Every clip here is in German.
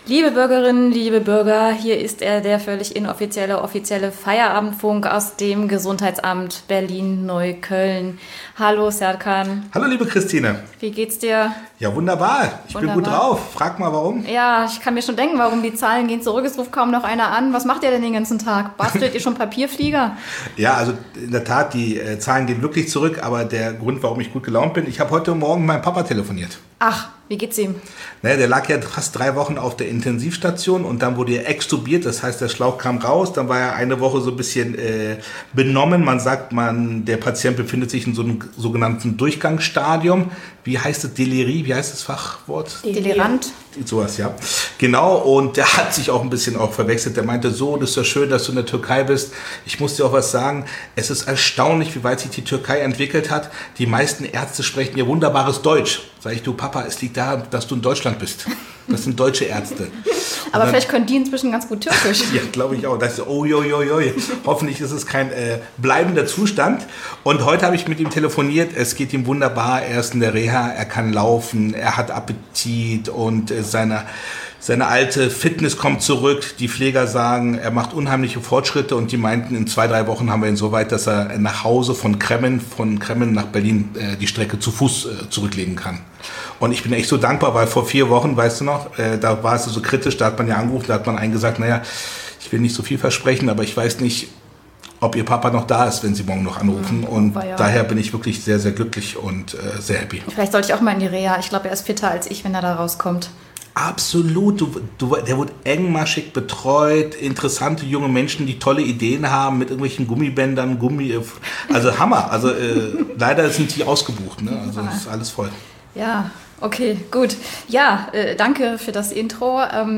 Liebe Bürgerinnen, liebe Bürger, hier ist er, der völlig inoffizielle, offizielle Feierabendfunk aus dem Gesundheitsamt Berlin-Neukölln. Hallo Serkan. Hallo liebe Christine. Wie geht's dir? Ja, wunderbar. Ich bin gut drauf. Frag mal, warum? Ja, ich kann mir schon denken, warum die Zahlen gehen zurück. Es ruft kaum noch einer an. Was macht ihr denn den ganzen Tag? Bastelt ihr schon Papierflieger? Ja, also in der Tat, die Zahlen gehen wirklich zurück. Aber der Grund, warum ich gut gelaunt bin, ich habe heute Morgen mit meinem Papa telefoniert. Ach, wie geht's ihm? Naja, der lag ja fast 3 Wochen auf der Intensivstation und dann wurde er extubiert, das heißt, der Schlauch kam raus, dann war er eine Woche so ein bisschen benommen. Man sagt, der Patient befindet sich in so einem sogenannten Durchgangsstadium. Wie heißt es? Delirie? Wie heißt das Fachwort? Delirant. Sowas, ja. Genau, und der hat sich auch ein bisschen verwechselt. Der meinte, so, das ist ja schön, dass du in der Türkei bist. Ich muss dir auch was sagen, es ist erstaunlich, wie weit sich die Türkei entwickelt hat. Die meisten Ärzte sprechen ja wunderbares Deutsch. Sag ich, du Papa, es liegt daran, dass du in Deutschland bist. Das sind deutsche Ärzte. Aber vielleicht können die inzwischen ganz gut Türkisch. Ja, glaube ich auch. Das ist, hoffentlich ist es kein bleibender Zustand. Und heute habe ich mit ihm telefoniert. Es geht ihm wunderbar. Er ist in der Reha, er kann laufen, er hat Appetit und seine alte Fitness kommt zurück. Die Pfleger sagen, er macht unheimliche Fortschritte und die meinten, in 2-3 Wochen haben wir ihn so weit, dass er nach Hause von Kremmen nach Berlin die Strecke zu Fuß zurücklegen kann. Und ich bin echt so dankbar, weil vor 4 Wochen, weißt du noch, da war es so kritisch, da hat man ja angerufen, da hat man einen gesagt, naja, ich will nicht so viel versprechen, aber ich weiß nicht, ob ihr Papa noch da ist, wenn sie morgen noch anrufen. Und daher bin ich wirklich sehr, sehr glücklich und sehr happy. Vielleicht sollte ich auch mal in die Reha. Ich glaube, er ist fitter als ich, wenn er da rauskommt. Absolut. Der wird engmaschig betreut, interessante junge Menschen, die tolle Ideen haben mit irgendwelchen Gummibändern, also Hammer. Also leider sind die ausgebucht, ne? Also ist alles voll. Ja, okay, gut. Ja, danke für das Intro.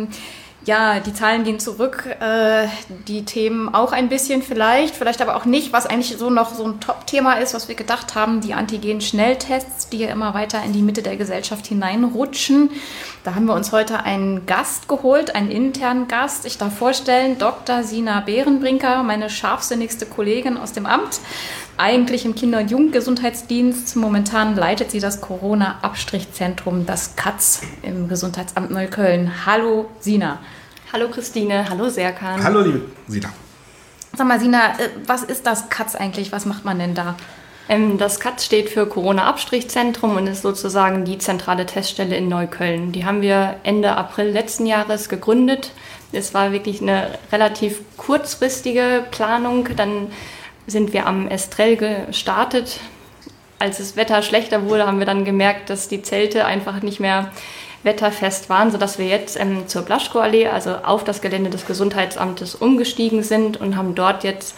Ja, die Zahlen gehen zurück, die Themen auch ein bisschen vielleicht aber auch nicht, was eigentlich so noch so ein Top-Thema ist, was wir gedacht haben, die Antigen-Schnelltests, die ja immer weiter in die Mitte der Gesellschaft hineinrutschen. Da haben wir uns heute einen Gast geholt, einen internen Gast. Ich darf vorstellen, Dr. Sina Behrenbrinker, meine scharfsinnigste Kollegin aus dem Amt. Eigentlich im Kinder- und Jugendgesundheitsdienst. Momentan leitet sie das Corona-Abstrichzentrum, das KATZ, im Gesundheitsamt Neukölln. Hallo Sina. Hallo Christine, hallo Serkan. Hallo liebe Sina. Sag mal Sina, was ist das KATZ eigentlich? Was macht man denn da? Das KATZ steht für Corona-Abstrichzentrum und ist sozusagen die zentrale Teststelle in Neukölln. Die haben wir Ende April letzten Jahres gegründet. Es war wirklich eine relativ kurzfristige Planung. Dann sind wir am Estrell gestartet. Als das Wetter schlechter wurde, haben wir dann gemerkt, dass die Zelte einfach nicht mehr wetterfest waren, sodass wir jetzt zur Blaschkoallee, also auf das Gelände des Gesundheitsamtes, umgestiegen sind und haben dort jetzt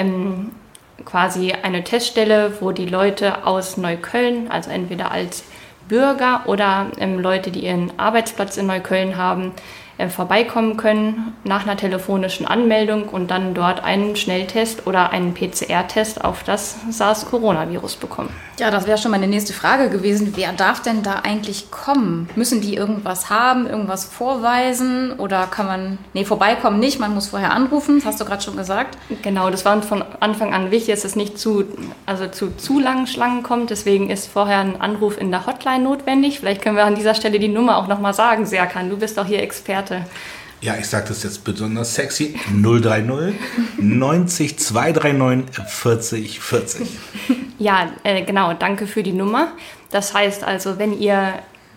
quasi eine Teststelle, wo die Leute aus Neukölln, also entweder als Bürger oder Leute, die ihren Arbeitsplatz in Neukölln haben, vorbeikommen können nach einer telefonischen Anmeldung und dann dort einen Schnelltest oder einen PCR-Test auf das SARS-Coronavirus bekommen. Ja, das wäre schon meine nächste Frage gewesen. Wer darf denn da eigentlich kommen? Müssen die irgendwas haben, irgendwas vorweisen oder kann man, vorbeikommen nicht, man muss vorher anrufen, das hast du gerade schon gesagt. Genau, das war uns von Anfang an wichtig, dass es nicht zu langen Schlangen kommt, deswegen ist vorher ein Anruf in der Hotline notwendig. Vielleicht können wir an dieser Stelle die Nummer auch nochmal sagen, Serkan, du bist doch hier Experte. Ja, ich sage das jetzt besonders sexy. 030 90 239 40 40. Ja, genau, danke für die Nummer. Das heißt also, wenn ihr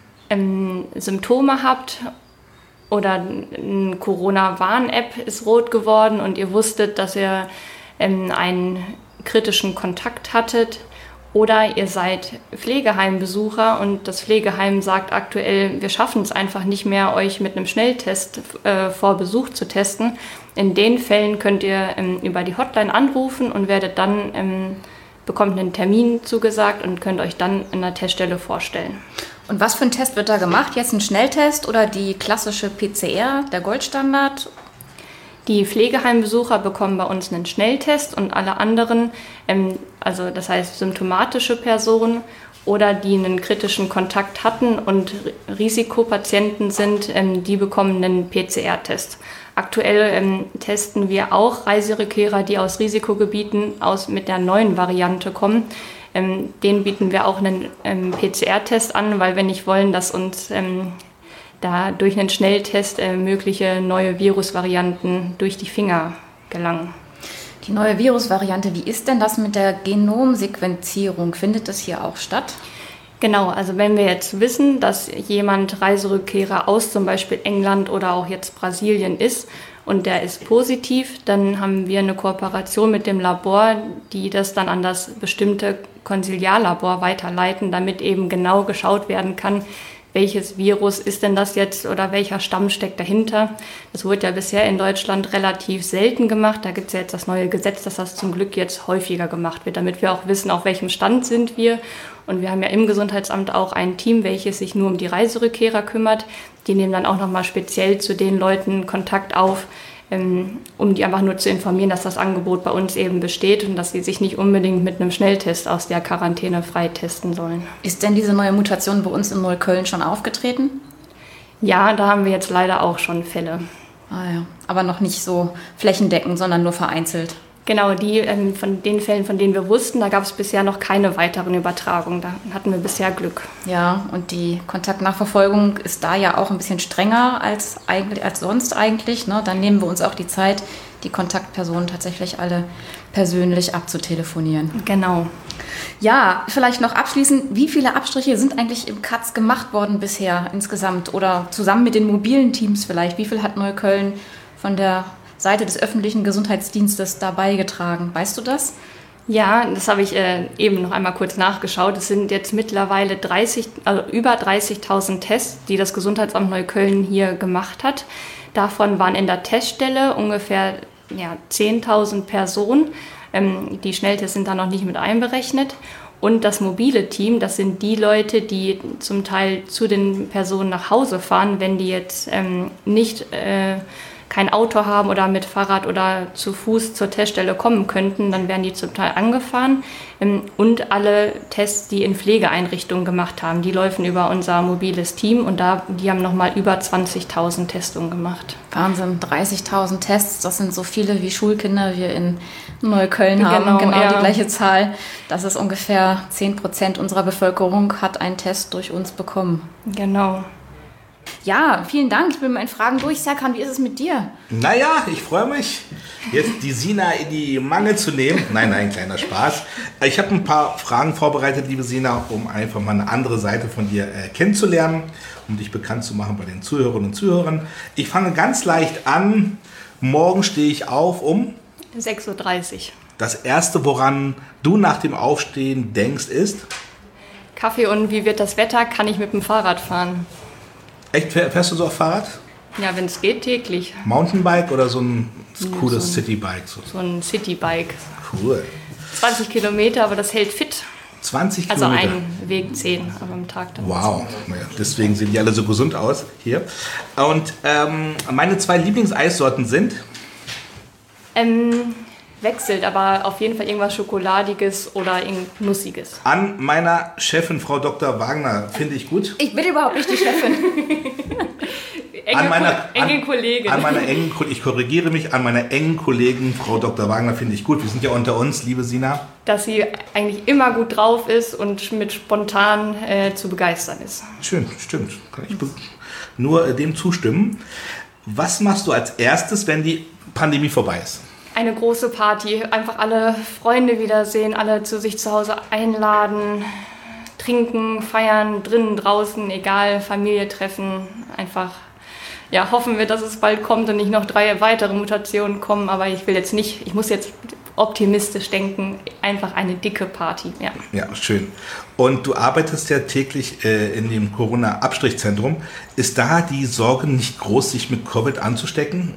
Symptome habt oder eine Corona-Warn-App ist rot geworden und ihr wusstet, dass ihr einen kritischen Kontakt hattet, oder ihr seid Pflegeheimbesucher und das Pflegeheim sagt aktuell, wir schaffen es einfach nicht mehr, euch mit einem Schnelltest vor Besuch zu testen. In den Fällen könnt ihr über die Hotline anrufen und bekommt einen Termin zugesagt und könnt euch dann in der Teststelle vorstellen. Und was für ein Test wird da gemacht? Jetzt ein Schnelltest oder die klassische PCR, der Goldstandard? Die Pflegeheimbesucher bekommen bei uns einen Schnelltest und alle anderen, also das heißt symptomatische Personen oder die einen kritischen Kontakt hatten und Risikopatienten sind, die bekommen einen PCR-Test. Aktuell testen wir auch Reiserückkehrer, die aus Risikogebieten mit der neuen Variante kommen. Denen bieten wir auch einen PCR-Test an, weil wir nicht wollen, dass uns da durch einen Schnelltest mögliche neue Virusvarianten durch die Finger gelangen. Die neue Virusvariante, wie ist denn das mit der Genomsequenzierung? Findet das hier auch statt? Genau, also wenn wir jetzt wissen, dass jemand Reiserückkehrer aus zum Beispiel England oder auch jetzt Brasilien ist und der ist positiv, dann haben wir eine Kooperation mit dem Labor, die das dann an das bestimmte Konsiliarlabor weiterleiten, damit eben genau geschaut werden kann, welches Virus ist denn das jetzt oder welcher Stamm steckt dahinter. Das wurde ja bisher in Deutschland relativ selten gemacht. Da gibt es ja jetzt das neue Gesetz, dass das zum Glück jetzt häufiger gemacht wird, damit wir auch wissen, auf welchem Stand sind wir. Und wir haben ja im Gesundheitsamt auch ein Team, welches sich nur um die Reiserückkehrer kümmert. Die nehmen dann auch nochmal speziell zu den Leuten Kontakt auf, um die einfach nur zu informieren, dass das Angebot bei uns eben besteht und dass sie sich nicht unbedingt mit einem Schnelltest aus der Quarantäne freitesten sollen. Ist denn diese neue Mutation bei uns in Neukölln schon aufgetreten? Ja, da haben wir jetzt leider auch schon Fälle. Ah ja, aber noch nicht so flächendeckend, sondern nur vereinzelt. Genau, die von den Fällen, von denen wir wussten, da gab es bisher noch keine weiteren Übertragungen. Da hatten wir bisher Glück. Ja, und die Kontaktnachverfolgung ist da ja auch ein bisschen strenger als sonst eigentlich. Ne? Dann nehmen wir uns auch die Zeit, die Kontaktpersonen tatsächlich alle persönlich abzutelefonieren. Genau. Ja, vielleicht noch abschließend, wie viele Abstriche sind eigentlich im Katz gemacht worden bisher insgesamt? Oder zusammen mit den mobilen Teams vielleicht? Wie viel hat Neukölln von der Seite des öffentlichen Gesundheitsdienstes da beigetragen? Weißt du das? Ja, das habe ich eben noch einmal kurz nachgeschaut. Es sind jetzt mittlerweile über 30.000 Tests, die das Gesundheitsamt Neukölln hier gemacht hat. Davon waren in der Teststelle ungefähr 10.000 Personen. Die Schnelltests sind da noch nicht mit einberechnet. Und das mobile Team, das sind die Leute, die zum Teil zu den Personen nach Hause fahren, wenn die jetzt nicht kein Auto haben oder mit Fahrrad oder zu Fuß zur Teststelle kommen könnten, dann werden die zum Teil angefahren. Und alle Tests, die in Pflegeeinrichtungen gemacht haben, die laufen über unser mobiles Team und die haben nochmal über 20.000 Testungen gemacht. Wahnsinn, 30.000 Tests, das sind so viele wie Schulkinder wir in Neukölln haben. Genau ja. Die gleiche Zahl. Das ist ungefähr 10% unserer Bevölkerung hat einen Test durch uns bekommen. Genau. Ja, vielen Dank. Ich bin mit meinen Fragen durch. Serkan, wie ist es mit dir? Naja, ich freue mich, jetzt die Sina in die Mangel zu nehmen. Nein, kleiner Spaß. Ich habe ein paar Fragen vorbereitet, liebe Sina, um einfach mal eine andere Seite von dir kennenzulernen, um dich bekannt zu machen bei den Zuhörerinnen und Zuhörern. Ich fange ganz leicht an. Morgen stehe ich auf um 6.30 Uhr. Das Erste, woran du nach dem Aufstehen denkst, ist? Kaffee und wie wird das Wetter? Kann ich mit dem Fahrrad fahren? Echt, fährst du so auf Fahrrad? Ja, wenn es geht, täglich. Mountainbike oder so ein cooles Citybike? So ein Citybike. Cool. 20 Kilometer, aber das hält fit. 20 also Kilometer? Also ein Weg 10, aber am Tag dann. Wow, naja, deswegen sehen die alle so gesund aus hier. Und meine 2 Lieblingseissorten sind? Wechselt, aber auf jeden Fall irgendwas Schokoladiges oder irgendwas Nussiges. An meiner Chefin, Frau Dr. Wagner, finde ich gut. Ich bin überhaupt nicht die Chefin. Enge Kollegin. Ich korrigiere mich, an meiner engen Kollegin, Frau Dr. Wagner, finde ich gut. Wir sind ja unter uns, liebe Sina. Dass sie eigentlich immer gut drauf ist und mit spontan zu begeistern ist. Schön, stimmt. Kann ich nur dem zustimmen. Was machst du als erstes, wenn die Pandemie vorbei ist? Eine große Party, einfach alle Freunde wiedersehen, alle zu sich zu Hause einladen, trinken, feiern, drinnen, draußen, egal, Familie treffen, einfach, ja, hoffen wir, dass es bald kommt und nicht noch 3 weitere Mutationen kommen, aber ich muss jetzt optimistisch denken, einfach eine dicke Party, ja. Ja, schön. Und du arbeitest ja täglich in dem Corona-Abstrichzentrum. Ist da die Sorge nicht groß, sich mit Covid anzustecken?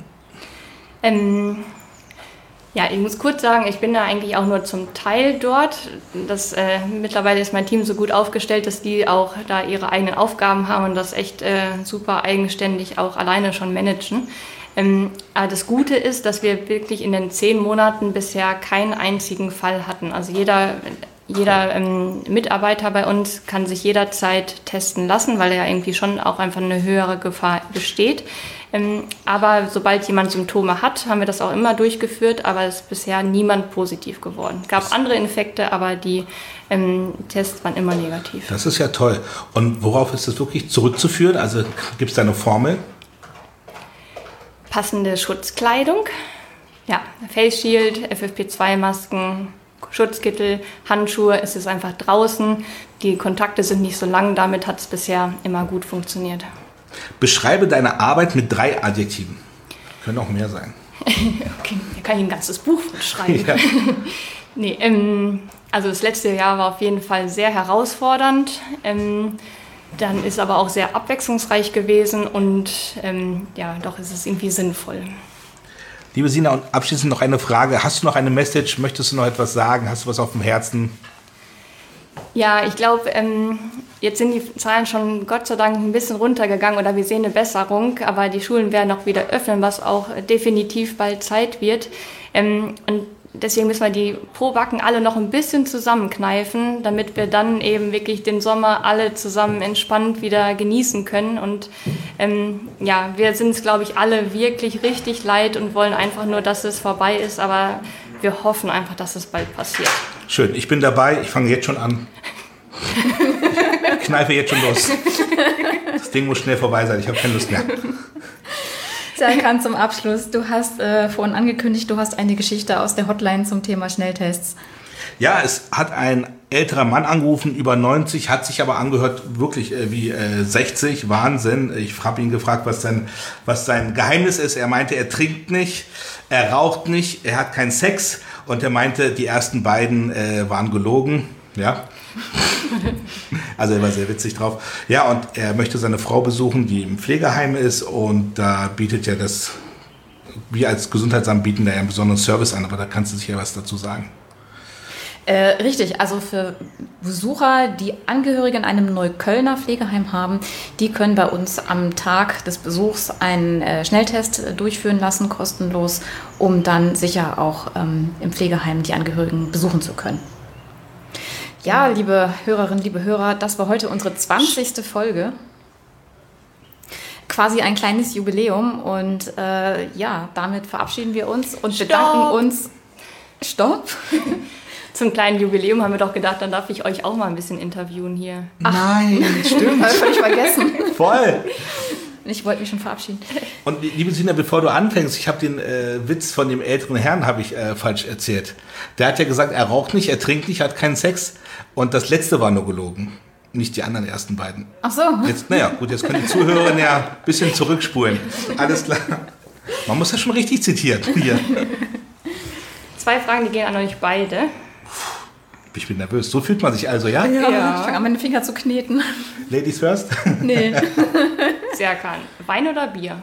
Ja, ich muss kurz sagen, ich bin da eigentlich auch nur zum Teil dort. Mittlerweile ist mein Team so gut aufgestellt, dass die auch da ihre eigenen Aufgaben haben und das echt super eigenständig auch alleine schon managen. Aber das Gute ist, dass wir wirklich in den 10 Monaten bisher keinen einzigen Fall hatten. Also jeder jeder Mitarbeiter bei uns kann sich jederzeit testen lassen, weil ja irgendwie schon auch einfach eine höhere Gefahr besteht. Aber sobald jemand Symptome hat, haben wir das auch immer durchgeführt, aber es ist bisher niemand positiv geworden. Es gab andere Infekte, aber die Tests waren immer negativ. Das ist ja toll. Und worauf ist das wirklich zurückzuführen? Also gibt es da eine Formel? Passende Schutzkleidung, ja, Face Shield, FFP2-Masken, Schutzkittel, Handschuhe, es ist einfach draußen, die Kontakte sind nicht so lang, damit hat es bisher immer gut funktioniert. Beschreibe deine Arbeit mit 3 Adjektiven. Können auch mehr sein. Okay, da kann ich ein ganzes Buch schreiben. Ja. Nee, also das letzte Jahr war auf jeden Fall sehr herausfordernd. Dann ist aber auch sehr abwechslungsreich gewesen und ja, doch ist es irgendwie sinnvoll. Liebe Sina, und abschließend noch eine Frage. Hast du noch eine Message? Möchtest du noch etwas sagen? Hast du was auf dem Herzen? Ja, ich glaube, jetzt sind die Zahlen schon Gott sei Dank ein bisschen runtergegangen oder wir sehen eine Besserung, aber die Schulen werden auch wieder öffnen, was auch definitiv bald Zeit wird. Und deswegen müssen wir die Probacken alle noch ein bisschen zusammenkneifen, damit wir dann eben wirklich den Sommer alle zusammen entspannt wieder genießen können. Und ja, wir sind es, glaube ich, alle wirklich richtig leid und wollen einfach nur, dass es vorbei ist, aber wir hoffen einfach, dass es bald passiert. Schön, ich bin dabei, ich fange jetzt schon an. Ich kneife jetzt schon los. Das Ding muss schnell vorbei sein, ich habe keine Lust mehr. Serkan, zum Abschluss, du hast vorhin angekündigt, du hast eine Geschichte aus der Hotline zum Thema Schnelltests. Ja, es hat ein älterer Mann angerufen, über 90, hat sich aber angehört, wirklich wie 60, Wahnsinn. Ich habe ihn gefragt, was sein Geheimnis ist. Er meinte, er trinkt nicht, er raucht nicht, er hat keinen Sex und er meinte, die ersten beiden waren gelogen. Ja. Also er war sehr witzig drauf. Ja, und er möchte seine Frau besuchen, die im Pflegeheim ist und da bietet ja das, wir als Gesundheitsamt bieten da ja einen besonderen Service an, aber da kannst du sicher was dazu sagen. Richtig, also für Besucher, die Angehörige in einem Neuköllner Pflegeheim haben, die können bei uns am Tag des Besuchs einen Schnelltest durchführen lassen, kostenlos, um dann sicher auch im Pflegeheim die Angehörigen besuchen zu können. Ja, liebe Hörerinnen, liebe Hörer, das war heute unsere 20. Folge. Quasi ein kleines Jubiläum und ja, damit verabschieden wir uns und bedanken uns. Stopp! Zum kleinen Jubiläum haben wir doch gedacht, dann darf ich euch auch mal ein bisschen interviewen hier. Nein, stimmt. Habe ich völlig vergessen. Voll. Ich wollte mich schon verabschieden. Und liebe Sina, bevor du anfängst, ich habe den Witz von dem älteren Herrn falsch erzählt. Der hat ja gesagt, er raucht nicht, er trinkt nicht, hat keinen Sex und das letzte war nur gelogen. Nicht die anderen ersten beiden. Ach so. Jetzt, naja, gut, jetzt können die Zuhörer ja ein bisschen zurückspulen. Alles klar. Man muss ja schon richtig zitieren hier. 2 Fragen, die gehen an euch beide. Ich bin nervös. So fühlt man sich also, ja? Ja. Ich fange an, meine Finger zu kneten. Ladies first? Nee. Serkan, Wein oder Bier?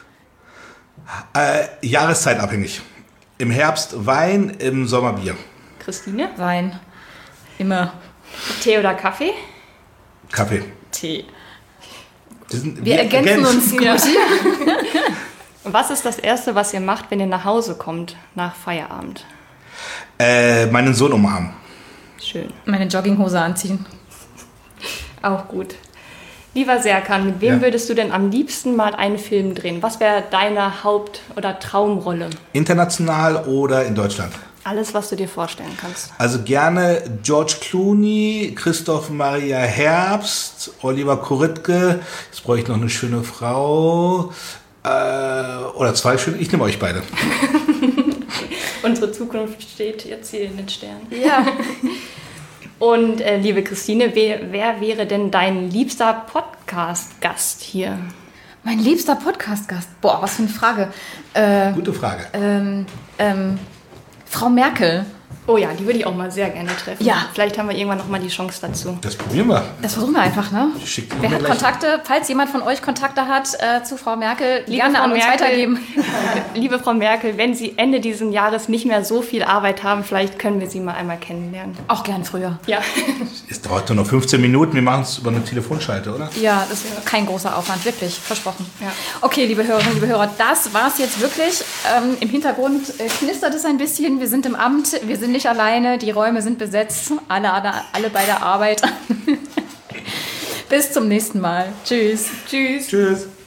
Jahreszeitabhängig. Im Herbst Wein, im Sommer Bier. Christine? Wein. Immer. Tee oder Kaffee? Kaffee. Tee. Wir ergänzen uns gut. Ja. Was ist das Erste, was ihr macht, wenn ihr nach Hause kommt, nach Feierabend? Meinen Sohn umarmen. Schön. Meine Jogginghose anziehen. Auch gut. Lieber Serkan, mit wem würdest du denn am liebsten mal einen Film drehen? Was wäre deine Haupt- oder Traumrolle? International oder in Deutschland? Alles, was du dir vorstellen kannst. Also gerne George Clooney, Christoph Maria Herbst, Oliver Koritke. Jetzt brauche ich noch eine schöne Frau. Oder 2 schöne. Ich nehme euch beide. Unsere Zukunft steht jetzt hier in den Sternen. Ja. Und liebe Christine, wer wäre denn dein liebster Podcast-Gast hier? Mein liebster Podcast-Gast? Boah, was für eine Frage. Gute Frage. Frau Merkel. Oh ja, die würde ich auch mal sehr gerne treffen. Ja. Vielleicht haben wir irgendwann noch mal die Chance dazu. Das probieren wir. Das versuchen wir einfach, ne? Wer hat gleich. Kontakte? Falls jemand von euch Kontakte hat zu Frau Merkel, gerne Frau an uns Merkel, weitergeben. Liebe Frau Merkel, wenn Sie Ende dieses Jahres nicht mehr so viel Arbeit haben, vielleicht können wir Sie mal einmal kennenlernen. Auch gern früher. Ja. Es dauert nur noch 15 Minuten. Wir machen es über eine Telefonschalte, oder? Ja, das ist kein großer Aufwand, wirklich, versprochen. Ja. Okay, liebe Hörerinnen, liebe Hörer, das war's jetzt wirklich. Im Hintergrund knistert es ein bisschen. Wir sind im Amt, wir sind nicht alleine, die Räume sind besetzt, alle bei der Arbeit. Bis zum nächsten Mal. Tschüss. Tschüss. Tschüss.